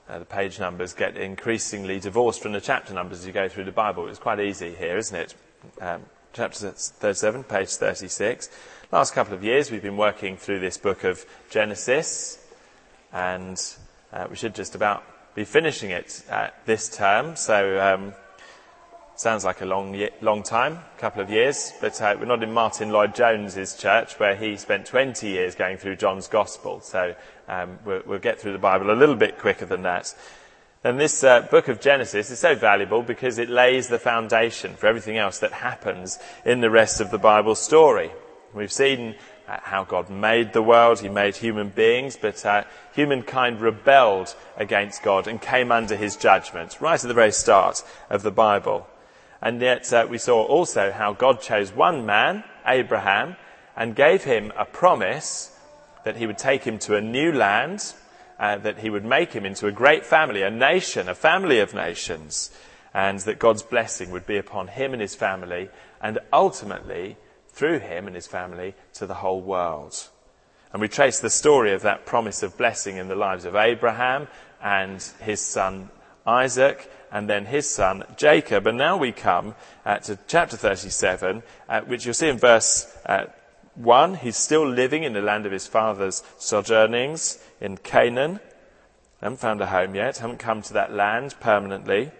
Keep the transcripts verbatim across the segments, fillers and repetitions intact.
uh, the page numbers get increasingly divorced from the chapter numbers as you go through the Bible. It's quite easy here, isn't it? Um, chapter thirty-seven, page thirty-six. Last couple of years we've been working through this book of Genesis, and uh, we should just about be finishing it uh, this term. So um, sounds like a long ye- long time, a couple of years, but uh, we're not in Martin Lloyd-Jones's church where he spent twenty years going through John's Gospel. So um, we'll, we'll get through the Bible a little bit quicker than that. And this uh, book of Genesis is so valuable because it lays the foundation for everything else that happens in the rest of the Bible story. We've seen uh, how God made the world, he made human beings, but uh, humankind rebelled against God and came under his judgment right at the very start of the Bible. And yet uh, we saw also how God chose one man, Abraham, and gave him a promise that he would take him to a new land, Uh, that he would make him into a great family, a nation, a family of nations, and that God's blessing would be upon him and his family, and ultimately, through him and his family, to the whole world. And we trace the story of that promise of blessing in the lives of Abraham and his son Isaac, and then his son Jacob. And now we come uh, to chapter thirty-seven, uh, which you'll see in verse uh, one. He's still living in the land of his father's sojournings in Canaan. Haven't found a home yet, haven't come to that land permanently.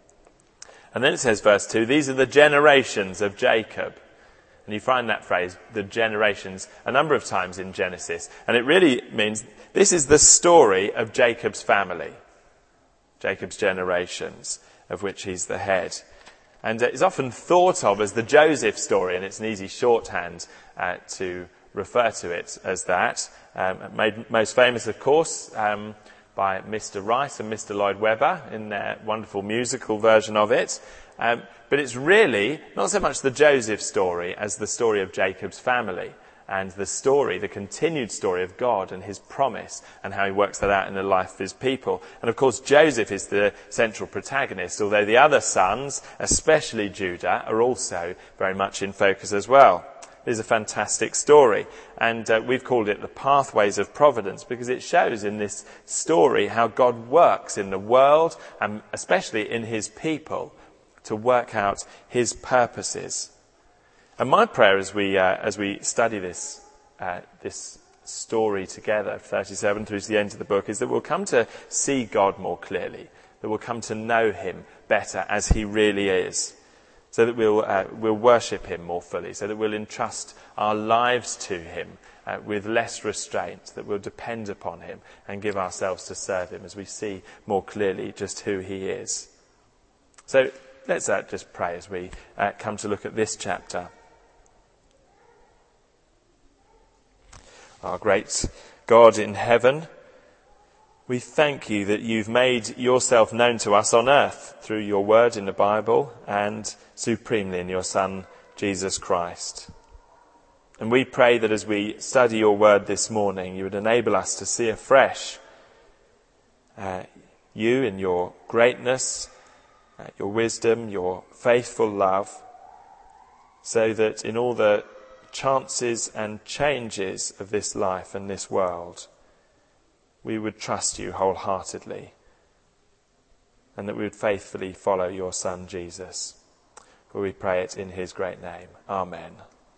And then it says, verse two, these are the generations of Jacob. And you find that phrase, the generations, a number of times in Genesis. And it really means this is the story of Jacob's family, Jacob's generations, of which he's the head. And it's often thought of as the Joseph story, and it's an easy shorthand uh, to refer to it as that. Um, made most famous, of course, um, by Mister Wright and Mister Lloyd Webber in their wonderful musical version of it. Um, but it's really not so much the Joseph story as the story of Jacob's family, and the story, the continued story of God and his promise and how he works that out in the life of his people. And of course, Joseph is the central protagonist, although the other sons, especially Judah, are also very much in focus as well. It is a fantastic story, and uh, we've called it the Pathways of Providence because it shows in this story how God works in the world and especially in his people to work out his purposes. And my prayer as we uh, as we study this uh, this story together, thirty-seven through to the end of the book, is that we'll come to see God more clearly, that we'll come to know him better as he really is, so that we'll uh, we'll worship him more fully, so that we'll entrust our lives to him uh, with less restraint, that we'll depend upon him and give ourselves to serve him as we see more clearly just who he is. So let's uh, just pray as we uh, come to look at this chapter. Our great God in heaven, we thank you that you've made yourself known to us on earth through your word in the Bible and supremely in your Son, Jesus Christ. And we pray that as we study your word this morning, you would enable us to see afresh uh, you in your greatness, uh, your wisdom, your faithful love, so that in all the chances and changes of this life and this world, we would trust you wholeheartedly, and that we would faithfully follow your Son, Jesus. For we pray it in his great name. Amen.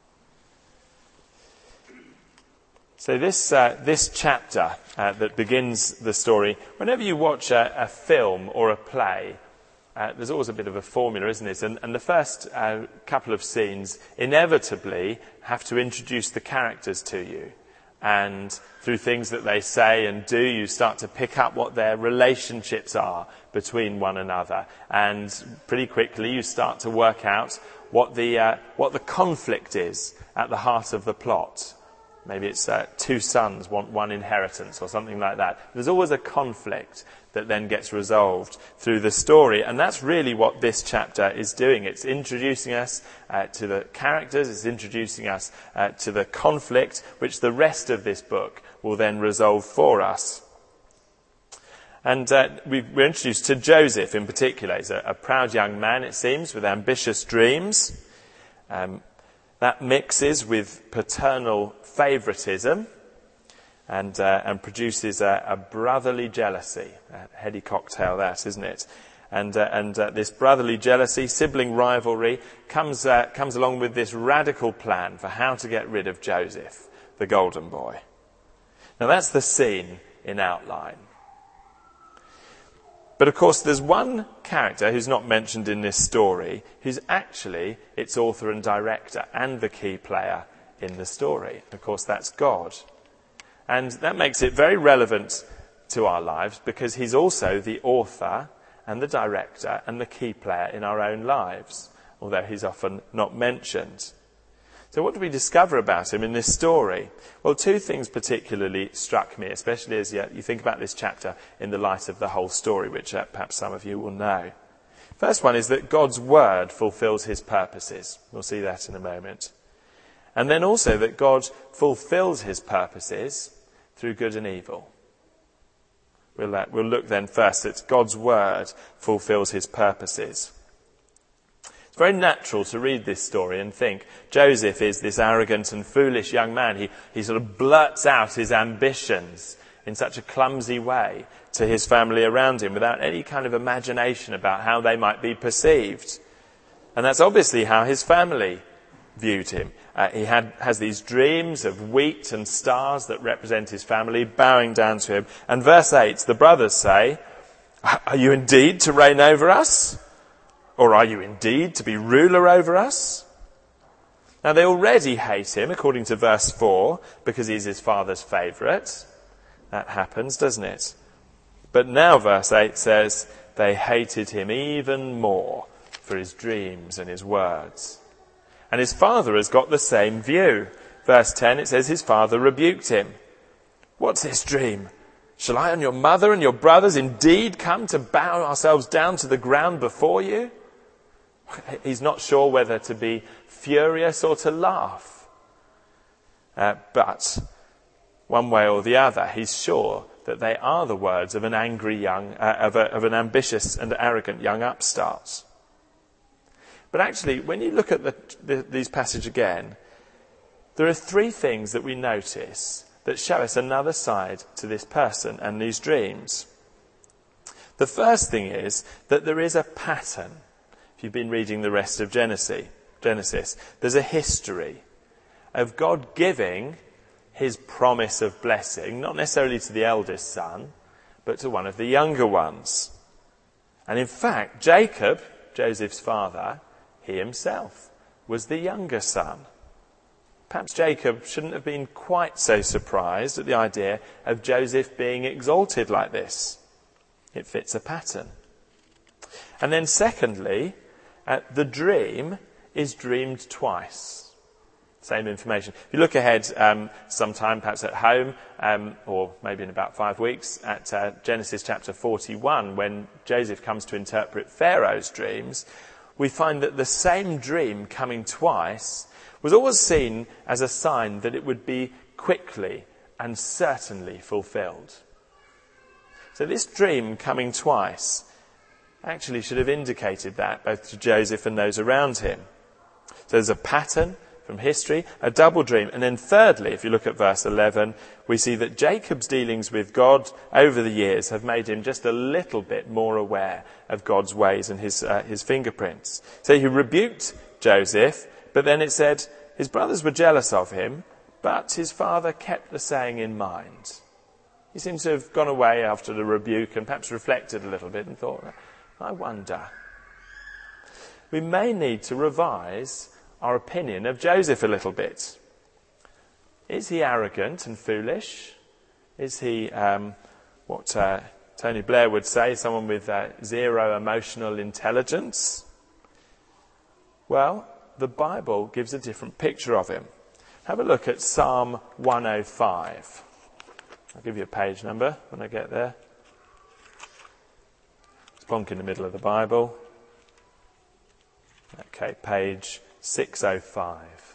So this uh, this chapter uh, that begins the story, whenever you watch a, a film or a play, uh, there's always a bit of a formula, isn't it? And, and the first uh, couple of scenes inevitably have to introduce the characters to you. And through things that they say and do, you start to pick up what their relationships are between one another. And pretty quickly you start to work out what the uh, what the conflict is at the heart of the plot. Maybe it's uh, two sons want one inheritance or something like that. There's always a conflict that then gets resolved through the story. And that's really what this chapter is doing. It's introducing us uh, to the characters. It's introducing us uh, to the conflict, which the rest of this book will then resolve for us. And uh, we, we're introduced to Joseph in particular. He's a, a proud young man, it seems, with ambitious dreams. Um, that mixes with paternal favouritism. and uh, and produces a, a brotherly jealousy. A heady cocktail that, isn't it? And uh, and uh, this brotherly jealousy, sibling rivalry, comes uh, comes along with this radical plan for how to get rid of Joseph, the golden boy. Now that's the scene in outline. But of course there's one character who's not mentioned in this story, who's actually its author and director and the key player in the story. Of course that's God. And that makes it very relevant to our lives because he's also the author and the director and the key player in our own lives, although he's often not mentioned. So what do we discover about him in this story? Well, two things particularly struck me, especially as you think about this chapter in the light of the whole story, which uh, perhaps some of you will know. First one is that God's word fulfills his purposes. We'll see that in a moment. And then also that God fulfills his purposes through good and evil. We'll, uh, we'll look then first at God's word fulfills his purposes. It's very natural to read this story and think Joseph is this arrogant and foolish young man. He, he sort of blurts out his ambitions in such a clumsy way to his family around him without any kind of imagination about how they might be perceived. And that's obviously how his family viewed him. Uh, he had, has these dreams of wheat and stars that represent his family bowing down to him. And verse eight, the brothers say, "Are you indeed to reign over us? Or are you indeed to be ruler over us?" Now they already hate him, according to verse four, because he's his father's favourite. That happens, doesn't it? But now verse eight says, they hated him even more for his dreams and his words. And his father has got the same view. Verse ten, it says his father rebuked him. "What's this dream? Shall I and your mother and your brothers indeed come to bow ourselves down to the ground before you?" He's not sure whether to be furious or to laugh. Uh, but one way or the other, he's sure that they are the words of an angry young, uh, of, a, of an ambitious and arrogant young upstart. But actually, when you look at the, the, these passages again, there are three things that we notice that show us another side to this person and these dreams. The first thing is that there is a pattern. If you've been reading the rest of Genesis, Genesis, there's a history of God giving his promise of blessing, not necessarily to the eldest son, but to one of the younger ones. And in fact, Jacob, Joseph's father, he himself was the younger son. Perhaps Jacob shouldn't have been quite so surprised at the idea of Joseph being exalted like this. It fits a pattern. And then secondly, uh, the dream is dreamed twice. Same information. If you look ahead um, sometime, perhaps at home, um, or maybe in about five weeks, at uh, Genesis chapter forty-one, when Joseph comes to interpret Pharaoh's dreams, we find that the same dream coming twice was always seen as a sign that it would be quickly and certainly fulfilled. So this dream coming twice actually should have indicated that, both to Joseph and those around him. So there's a pattern from history, a double dream. And then thirdly, if you look at verse eleven, we see that Jacob's dealings with God over the years have made him just a little bit more aware of God's ways and his uh, his fingerprints. So he rebuked Joseph, but then it said his brothers were jealous of him, but his father kept the saying in mind. He seems to have gone away after the rebuke and perhaps reflected a little bit and thought, I wonder. We may need to revise our opinion of Joseph a little bit. Is he arrogant and foolish? Is he um, what uh, Tony Blair would say, someone with uh, zero emotional intelligence? Well, the Bible gives a different picture of him. Have a look at Psalm one oh five. I'll give you a page number when I get there. It's plonk in the middle of the Bible. Okay, page six oh five.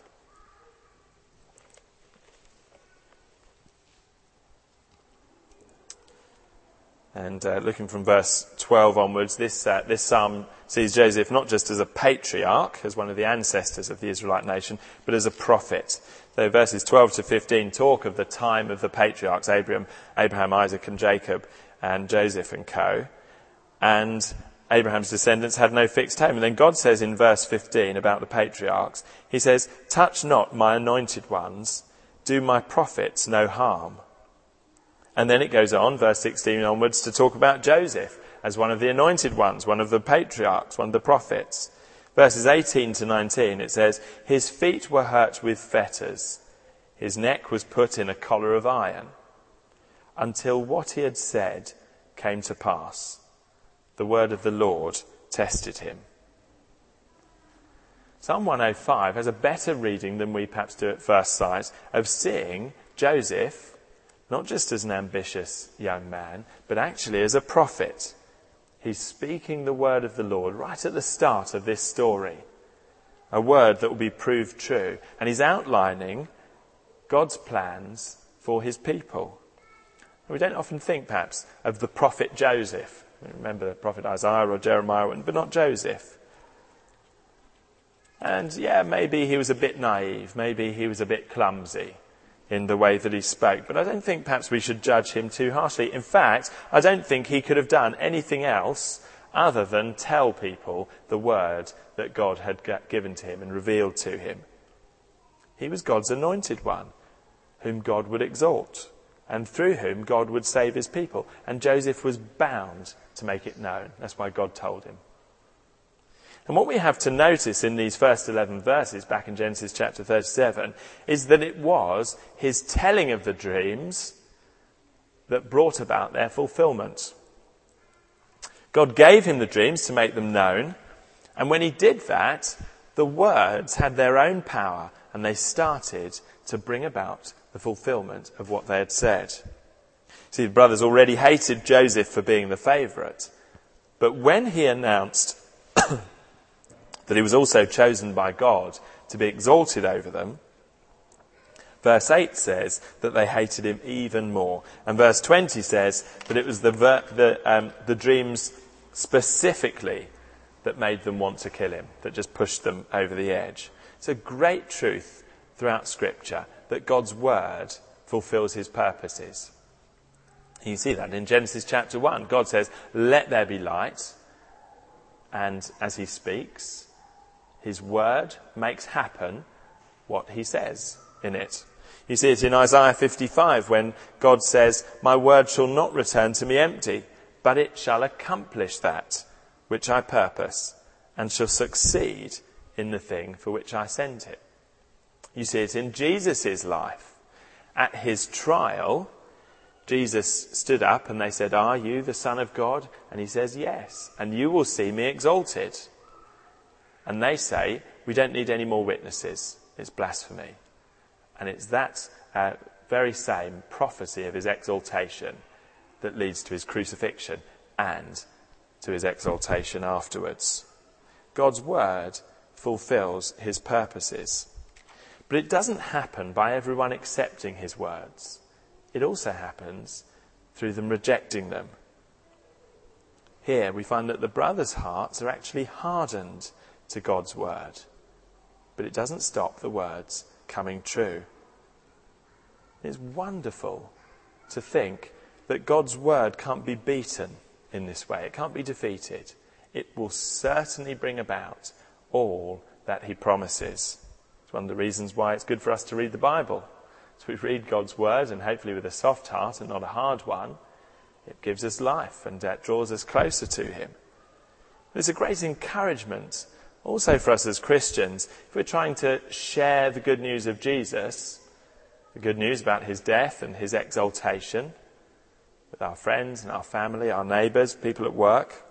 And uh, looking from verse twelve onwards, this uh, this psalm sees Joseph not just as a patriarch, as one of the ancestors of the Israelite nation, but as a prophet. So verses twelve to fifteen talk of the time of the patriarchs, Abraham, Abraham, Isaac and Jacob, and Joseph and co. And Abraham's descendants had no fixed home. And then God says in verse fifteen about the patriarchs, he says, "Touch not my anointed ones, do my prophets no harm." And then it goes on, verse sixteen onwards, to talk about Joseph as one of the anointed ones, one of the patriarchs, one of the prophets. Verses eighteen to nineteen, it says, "His feet were hurt with fetters, his neck was put in a collar of iron, until what he had said came to pass. The word of the Lord tested him." Psalm one oh five has a better reading than we perhaps do at first sight of seeing Joseph not just as an ambitious young man, but actually as a prophet. He's speaking the word of the Lord right at the start of this story, a word that will be proved true, and he's outlining God's plans for his people. We don't often think perhaps of the prophet Joseph. Remember the prophet Isaiah or Jeremiah, but not Joseph. And yeah, maybe he was a bit naive, maybe he was a bit clumsy in the way that he spoke, but I don't think perhaps we should judge him too harshly. In fact, I don't think he could have done anything else other than tell people the word that God had given to him and revealed to him. He was God's anointed one, whom God would exalt, and through whom God would save his people. And Joseph was bound to make it known. That's why God told him. And what we have to notice in these first eleven verses back in Genesis chapter thirty-seven is that it was his telling of the dreams that brought about their fulfillment. God gave him the dreams to make them known, and when he did that, the words had their own power and they started to bring about the fulfillment of what they had said. See, the brothers already hated Joseph for being the favourite, but when he announced that he was also chosen by God to be exalted over them, verse eight says that they hated him even more. And verse twenty says that it was the, ver- the, um, the dreams specifically that made them want to kill him, that just pushed them over the edge. It's a great truth throughout Scripture that God's word fulfills his purposes. You see that in Genesis chapter one. God says, "Let there be light." And as he speaks, his word makes happen what he says in it. You see it in Isaiah fifty-five when God says, "My word shall not return to me empty, but it shall accomplish that which I purpose, and shall succeed in the thing for which I sent it." You see it in Jesus' life. At his trial, Jesus stood up and they said, "Are you the Son of God?" And he says, "Yes, and you will see me exalted." And they say, "We don't need any more witnesses. It's blasphemy." And it's that uh, very same prophecy of his exaltation that leads to his crucifixion and to his exaltation afterwards. God's word fulfills his purposes. But it doesn't happen by everyone accepting his words. It also happens through them rejecting them. Here we find that the brothers' hearts are actually hardened to God's word. But it doesn't stop the words coming true. It's wonderful to think that God's word can't be beaten in this way. It can't be defeated. It will certainly bring about all that he promises. It's one of the reasons why it's good for us to read the Bible. As we read God's word, and hopefully with a soft heart and not a hard one, it gives us life and uh, draws us closer to him. There's a great encouragement also for us as Christians, if we're trying to share the good news of Jesus, the good news about his death and his exaltation, with our friends and our family, our neighbours, people at work.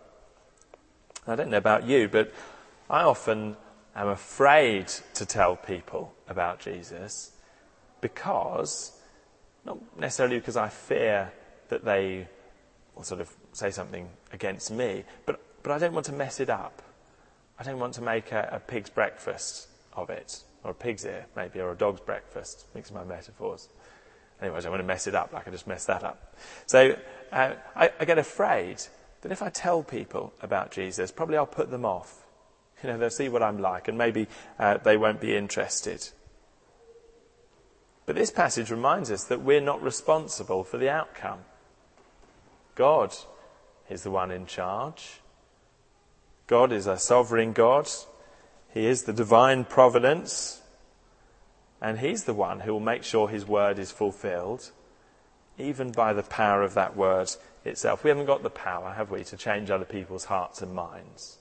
I don't know about you, but I often am afraid to tell people about Jesus because, not necessarily because I fear that they will sort of say something against me, but, but I don't want to mess it up. I don't want to make a, a pig's breakfast of it, or a pig's ear maybe, or a dog's breakfast, mix my metaphors. Anyway, I don't want to mess it up like I just messed that up. So uh, I, I get afraid that if I tell people about Jesus, probably I'll put them off. You know, they'll see what I'm like and maybe uh, they won't be interested. But this passage reminds us that we're not responsible for the outcome. God is the one in charge. God is a sovereign God. He is the divine providence. And he's the one who will make sure his word is fulfilled, even by the power of that word itself. We haven't got the power, have we, to change other people's hearts and minds.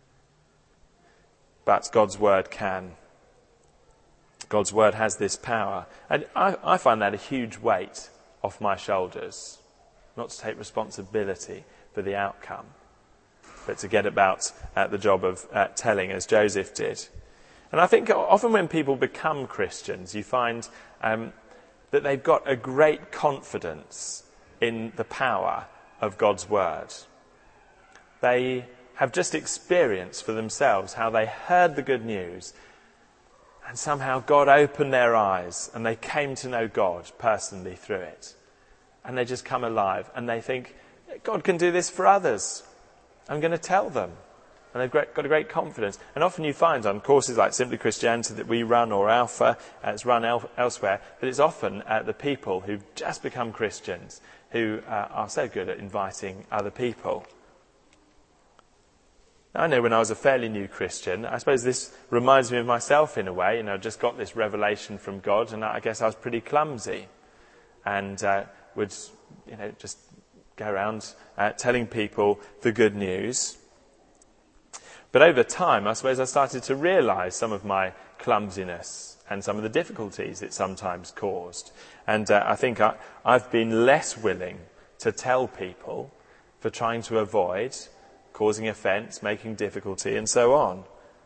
But God's word can. God's word has this power. And I, I find that a huge weight off my shoulders, not to take responsibility for the outcome, but to get about uh, the job of uh, telling, as Joseph did. And I think often when people become Christians, you find um, that they've got a great confidence in the power of God's word. They have just experienced for themselves how they heard the good news and somehow God opened their eyes and they came to know God personally through it. And they just come alive and they think, God can do this for others. I'm going to tell them. And they've got a great confidence. And often you find on courses like Simply Christianity that we run, or Alpha, uh, it's run el- elsewhere, that it's often uh, the people who've just become Christians who uh, are so good at inviting other people. Now, I know when I was a fairly new Christian, I suppose this reminds me of myself in a way. You know, I just got this revelation from God, and I guess I was pretty clumsy. And uh, would, you know, just go around uh, telling people the good news. But over time, I suppose I started to realise some of my clumsiness and some of the difficulties it sometimes caused. And uh, I think I, I've been less willing to tell people for trying to avoid causing offence, making difficulty, and so on.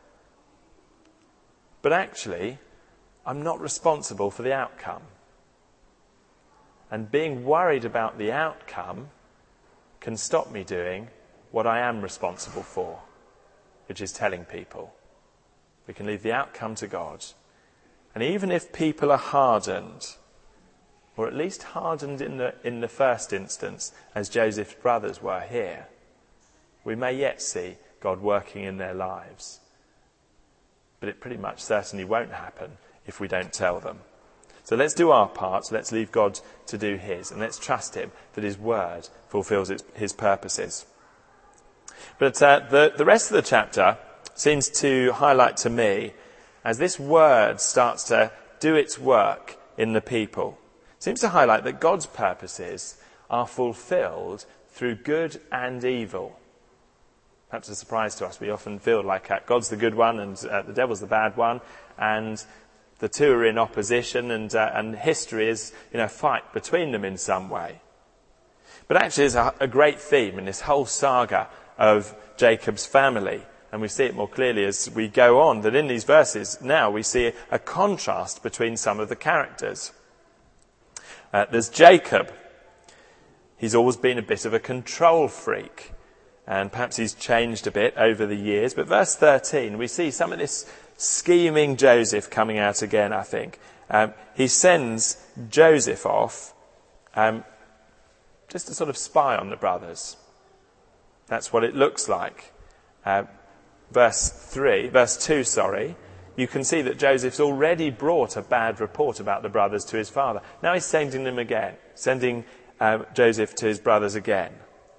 But actually, I'm not responsible for the outcome. And being worried about the outcome can stop me doing what I am responsible for, which is telling people. We can leave the outcome to God. And even if people are hardened, or at least hardened in the, in the first instance, as Joseph's brothers were here, we may yet see God working in their lives. But it pretty much certainly won't happen if we don't tell them. So let's do our part, let's leave God to do his, and let's trust him that his word fulfills its, his purposes. But uh, the, the rest of the chapter seems to highlight to me, as this word starts to do its work in the people, seems to highlight that God's purposes are fulfilled through good and evil. Perhaps a surprise to us. We often feel like uh, God's the good one and uh, the devil's the bad one, and the two are in opposition, and uh, and history is, you know, a fight between them in some way. But actually, there's a, a great theme in this whole saga of Jacob's family, and we see it more clearly as we go on, that in these verses now we see a contrast between some of the characters. Uh, there's Jacob. He's always been a bit of a control freak, and perhaps he's changed a bit over the years. But verse thirteen, we see some of this scheming Joseph coming out again, I think. Um, he sends Joseph off um, just to sort of spy on the brothers. That's what it looks like. Uh, verse three, verse two, sorry, you can see that Joseph's already brought a bad report about the brothers to his father. Now he's sending them again, sending um, Joseph to his brothers again.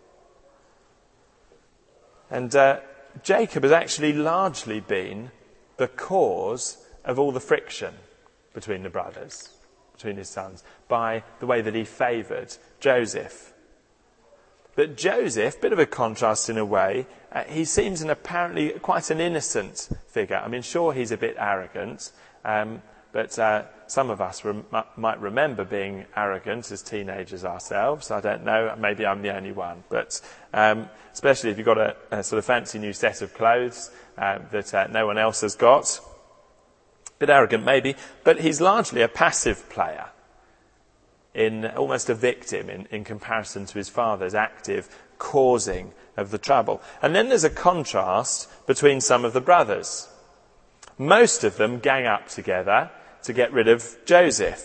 And uh, Jacob has actually largely been the cause of all the friction between the brothers, between his sons, by the way that he favoured Joseph. But Joseph, bit of a contrast in a way, uh, he seems an apparently quite an innocent figure. I mean, sure, he's a bit arrogant, um, but uh, some of us rem- might remember being arrogant as teenagers ourselves. I don't know, maybe I'm the only one. But um, especially if you've got a, a sort of fancy new set of clothes uh, that uh, no one else has got. A bit arrogant maybe, but he's largely a passive player, in almost a victim in, in comparison to his father's active causing of the trouble. And then there's a contrast between some of the brothers. Most of them gang up together to get rid of Joseph.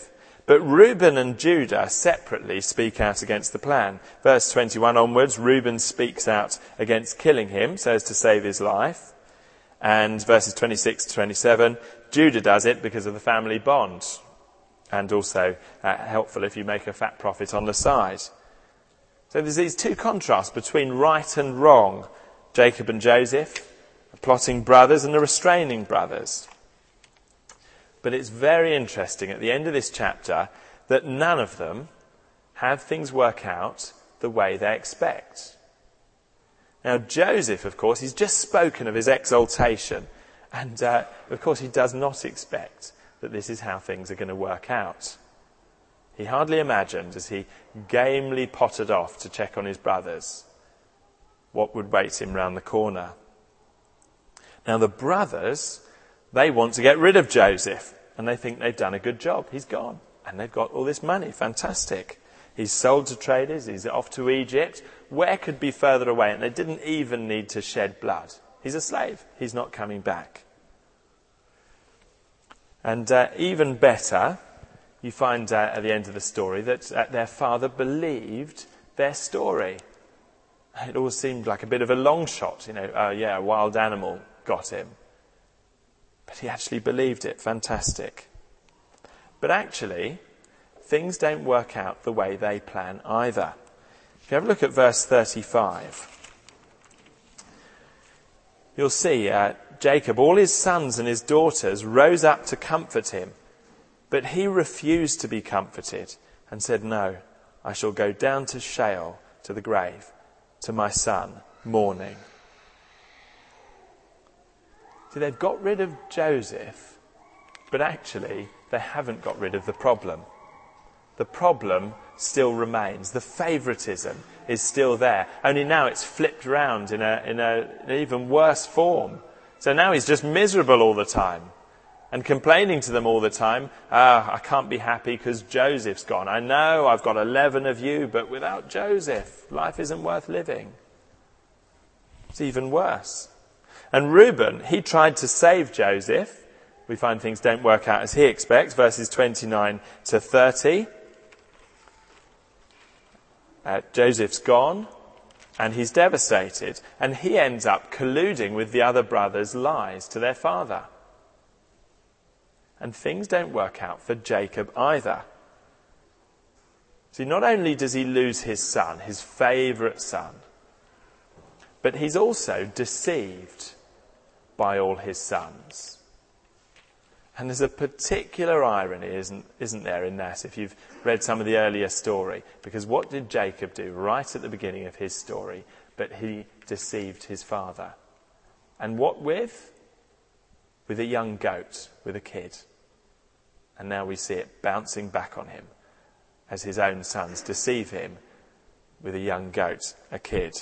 But Reuben and Judah separately speak out against the plan. Verse twenty-one onwards, Reuben speaks out against killing him so as to save his life. And verses twenty-six to twenty-seven, Judah does it because of the family bond. And also uh, helpful if you make a fat profit on the side. So there's these two contrasts between right and wrong. Jacob and Joseph, the plotting brothers and the restraining brothers. But it's very interesting at the end of this chapter that none of them have things work out the way they expect. Now Joseph, of course, he's just spoken of his exaltation. And uh, of course he does not expect that this is how things are going to work out. He hardly imagined, as he gamely pottered off to check on his brothers, what would wait him round the corner. Now the brothers, they want to get rid of Joseph, and they think they've done a good job. He's gone, and they've got all this money. Fantastic. He's sold to traders, he's off to Egypt. Where could be further away? And they didn't even need to shed blood. He's a slave. He's not coming back. And uh, even better, you find uh, at the end of the story that uh, their father believed their story. It all seemed like a bit of a long shot, you know, uh, yeah, a wild animal got him. But he actually believed it. Fantastic. But actually, things don't work out the way they plan either. If you have a look at verse thirty-five, you'll see uh, Jacob, all his sons and his daughters rose up to comfort him, but he refused to be comforted and said, "No, I shall go down to Sheol, to the grave, to my son, mourning." See, they've got rid of Joseph, but actually they haven't got rid of the problem. The problem still remains. The favouritism is still there. Only now it's flipped round in a, in a, an even worse form. So now he's just miserable all the time and complaining to them all the time. Ah, I can't be happy because Joseph's gone. I know I've got eleven of you, but without Joseph, life isn't worth living. It's even worse. And Reuben, he tried to save Joseph. We find things don't work out as he expects. Verses twenty-nine to thirty. Uh, Joseph's gone, and he's devastated. And he ends up colluding with the other brothers' lies to their father. And things don't work out for Jacob either. See, not only does he lose his son, his favourite son, but he's also deceived by all his sons. And there's a particular irony, isn't, isn't there, in that, if you've read some of the earlier story. Because what did Jacob do right at the beginning of his story? But he deceived his father. And what with? With a young goat, with a kid. And now we see it bouncing back on him as his own sons deceive him with a young goat, a kid.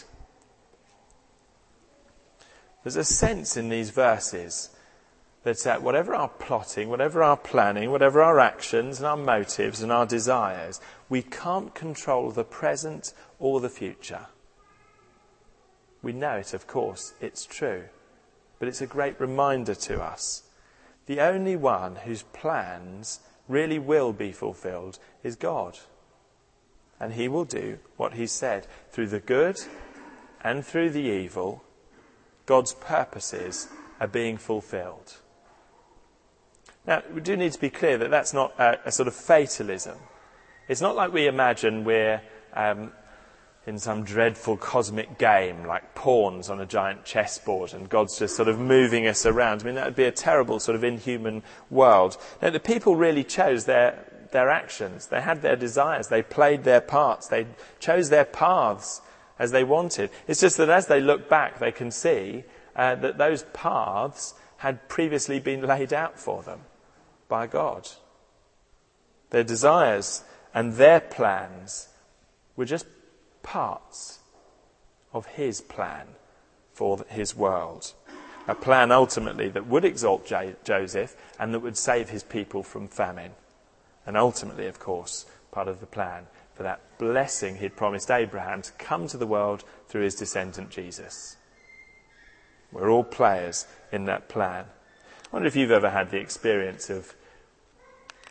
There's a sense in these verses that uh, whatever our plotting, whatever our planning, whatever our actions and our motives and our desires, we can't control the present or the future. We know it, of course, it's true, but it's a great reminder to us. The only one whose plans really will be fulfilled is God. And he will do what he said. Through the good and through the evil, God's purposes are being fulfilled. Now, we do need to be clear that that's not a, a sort of fatalism. It's not like we imagine we're um, in some dreadful cosmic game, like pawns on a giant chessboard, and God's just sort of moving us around. I mean, that would be a terrible sort of inhuman world. Now, the people really chose their, their actions. They had their desires. They played their parts. They chose their paths as they wanted. It's just that as they look back, they can see uh, that those paths had previously been laid out for them by God. Their desires and their plans were just parts of his plan for his world. A plan ultimately that would exalt J- Joseph and that would save his people from famine. And ultimately, of course, part of the plan for that blessing he'd promised Abraham to come to the world through his descendant Jesus. We're all players in that plan. I wonder if you've ever had the experience of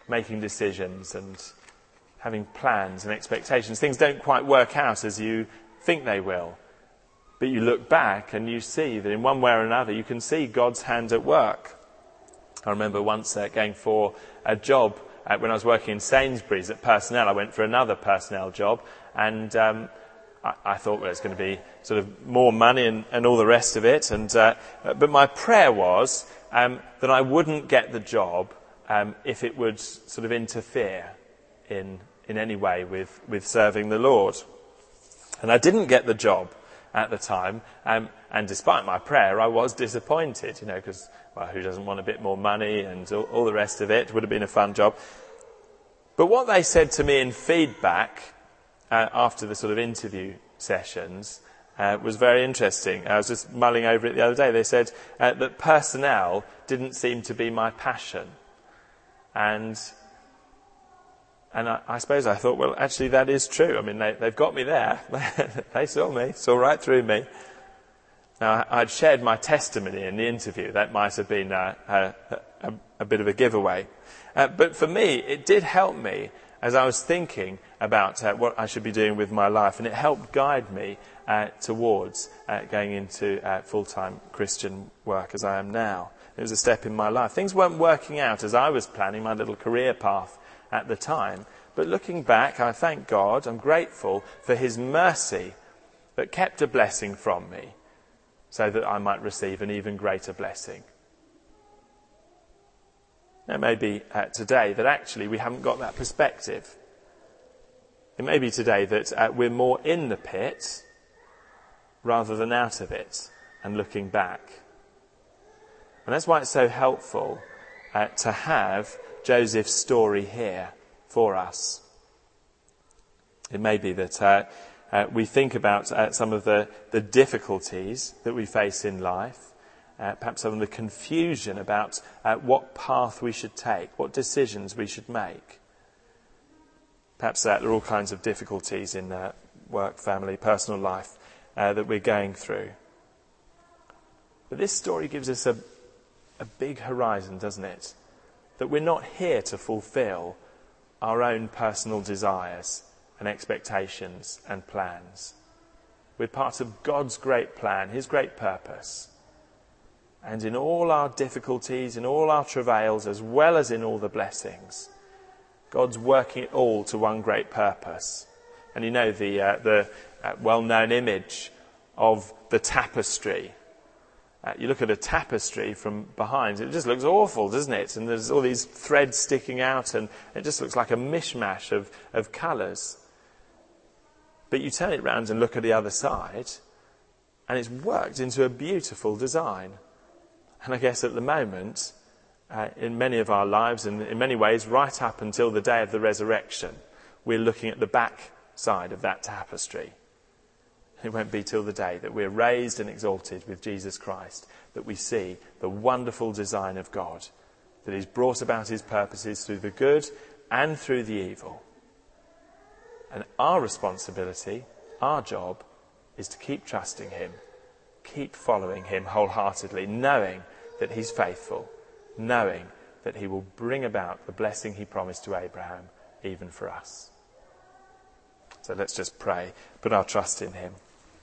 making decisions and having plans and expectations. Things don't quite work out as you think they will. But you look back and you see that in one way or another you can see God's hand at work. I remember once uh, going for a job uh, when I was working in Sainsbury's at personnel. I went for another personnel job, and um, I, I thought, well, it's going to be sort of more money and, and all the rest of it. And uh, but my prayer was um, that I wouldn't get the job um, if it would sort of interfere in in any way with, with serving the Lord. And I didn't get the job at the time, um, and despite my prayer, I was disappointed, you know, because, well, who doesn't want a bit more money and all, all the rest of it? Would have been a fun job. But what they said to me in feedback uh, after the sort of interview sessions uh, was very interesting. I was just mulling over it the other day. They said uh, that personnel didn't seem to be my passion. And And I, I suppose I thought, well, actually that is true. I mean, they, they've got me there. They saw me, saw right through me. Now, I'd shared my testimony in the interview. That might have been a, a, a, a bit of a giveaway. Uh, but for me, it did help me as I was thinking about uh, what I should be doing with my life. And it helped guide me uh, towards uh, going into uh, full-time Christian work as I am now. It was a step in my life. Things weren't working out as I was planning my little career path at the time. But looking back, I thank God, I'm grateful for his mercy that kept a blessing from me so that I might receive an even greater blessing. It may be uh, today that actually we haven't got that perspective. It may be today that uh, we're more in the pit rather than out of it and looking back. And that's why it's so helpful uh, to have Joseph's story here for us. It may be that uh, uh, we think about uh, some of the, the difficulties that we face in life, uh, perhaps some of the confusion about uh, what path we should take, what decisions we should make. Perhaps uh, there are all kinds of difficulties in uh, work, family, personal life uh, that we're going through. But this story gives us a, a big horizon, doesn't it? That we're not here to fulfill our own personal desires and expectations and plans. We're part of God's great plan, his great purpose. And in all our difficulties, in all our travails, as well as in all the blessings, God's working it all to one great purpose. And you know the, uh, the uh, well-known image of the tapestry. Uh, you look at a tapestry from behind, it just looks awful, doesn't it? And there's all these threads sticking out, and it just looks like a mishmash of, of colours. But you turn it round and look at the other side, and it's worked into a beautiful design. And I guess at the moment, uh, in many of our lives, and in many ways, right up until the day of the resurrection, we're looking at the back side of that tapestry. It won't be till the day that we're raised and exalted with Jesus Christ that we see the wonderful design of God, that he's brought about his purposes through the good and through the evil. And our responsibility, our job, is to keep trusting him, keep following him wholeheartedly, knowing that he's faithful, knowing that he will bring about the blessing he promised to Abraham, even for us. So let's just pray, put our trust in him.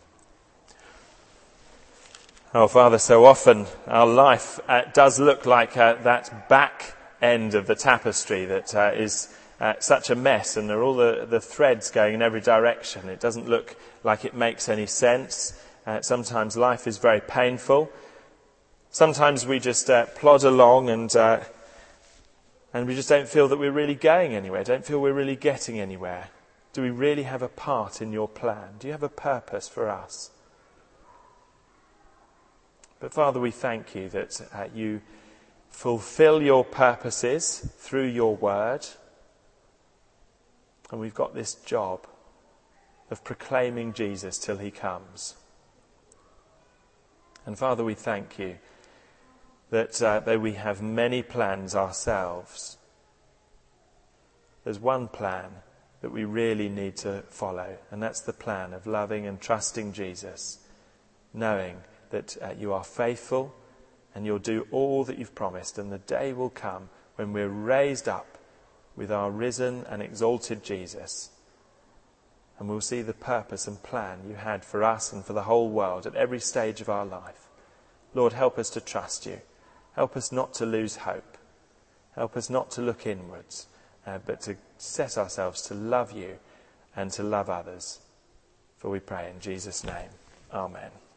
Oh, Father, so often our life uh, does look like uh, that back end of the tapestry that uh, is uh, such a mess, and there are all the, the threads going in every direction. It doesn't look like it makes any sense. Uh, sometimes life is very painful. Sometimes we just uh, plod along and uh, and we just don't feel that we're really going anywhere, don't feel we're really getting anywhere. Do we really have a part in your plan? Do you have a purpose for us? But Father, we thank you that uh, you fulfill your purposes through your word. And we've got this job of proclaiming Jesus till he comes. And Father, we thank you that uh, though we have many plans ourselves, there's one plan that we really need to follow, and that's the plan of loving and trusting Jesus, knowing that uh, you are faithful and you'll do all that you've promised, and the day will come when we're raised up with our risen and exalted Jesus. And we'll see the purpose and plan you had for us and for the whole world at every stage of our life. Lord, help us to trust you. Help us not to lose hope. Help us not to look inwards, uh, but to set ourselves to love you and to love others. For we pray in Jesus' name. Amen.